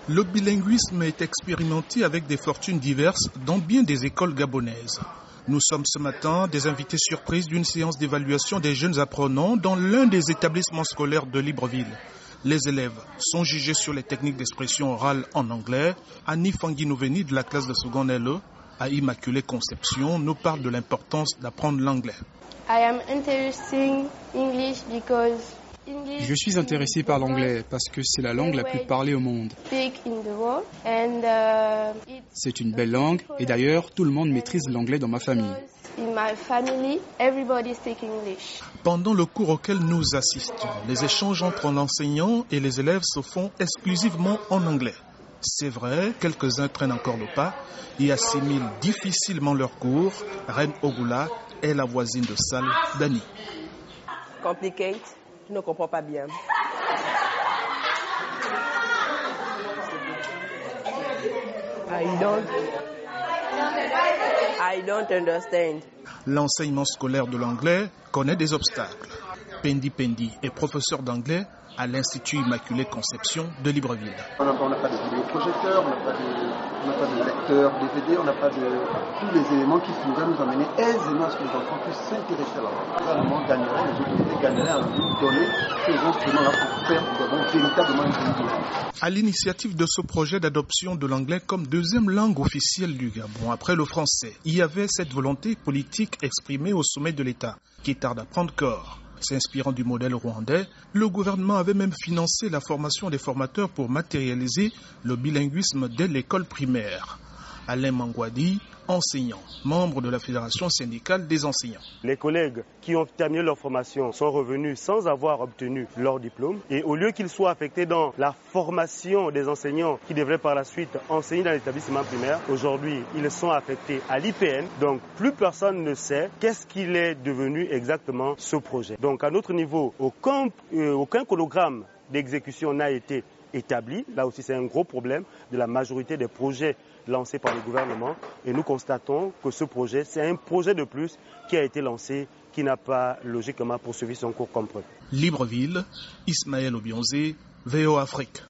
Le bilinguisme est expérimenté avec des fortunes diverses dans bien des écoles gabonaises. Nous sommes ce matin des invités surprises d'une séance d'évaluation des jeunes apprenants dans l'un des établissements scolaires de Libreville. Les élèves sont jugés sur les techniques d'expression orale en anglais. Annie Fanguinoveni de la classe de seconde LE à Immaculée Conception nous parle de l'importance d'apprendre l'anglais. Je suis intéressé par l'anglais parce que c'est la langue la plus parlée au monde. C'est une belle langue et d'ailleurs tout le monde maîtrise l'anglais dans ma famille. Pendant le cours auquel nous assistons, les échanges entre l'enseignant et les élèves se font exclusivement en anglais. C'est vrai, quelques-uns prennent encore le pas et assimilent difficilement leurs cours. Reine Ogula est la voisine de salle d'Annie. Compliqué, je ne comprends pas bien. I don't understand. L'enseignement scolaire de l'anglais connaît des obstacles. Pendi Pendi est professeur d'anglais à l'Institut Immaculée Conception de Libreville. On n'a pas de vidéoprojecteur, on n'a pas de lecteur DVD, on n'a pas de tous les éléments qui pourraient nous amener aisément à ce que les enfants puissent s'intéresser à la langue. Le gouvernement gagnerait, les autorités gagneraient à nous donner ces instruments-là pour faire véritablement une politique. À l'initiative de ce projet d'adoption de l'anglais comme deuxième langue officielle du Gabon, après le français, il y avait cette volonté politique exprimée au sommet de l'État, qui tarde à prendre corps. S'inspirant du modèle rwandais, le gouvernement avait même financé la formation des formateurs pour matérialiser le bilinguisme dès l'école primaire. Alain Mangwadi, enseignant, membre de la Fédération syndicale des enseignants. Les collègues qui ont terminé leur formation sont revenus sans avoir obtenu leur diplôme et au lieu qu'ils soient affectés dans la formation des enseignants qui devraient par la suite enseigner dans l'établissement primaire, aujourd'hui ils sont affectés à l'IPN, donc plus personne ne sait qu'est-ce qu'il est devenu exactement ce projet. Donc à notre niveau, aucun chronogramme d'exécution n'a été établi. Là aussi c'est un gros problème de la majorité des projets lancé par le gouvernement et nous constatons que ce projet, c'est un projet de plus qui a été lancé, qui n'a pas logiquement poursuivi son cours comme prévu. Libreville, Ismaël Obionzé, VO Afrique.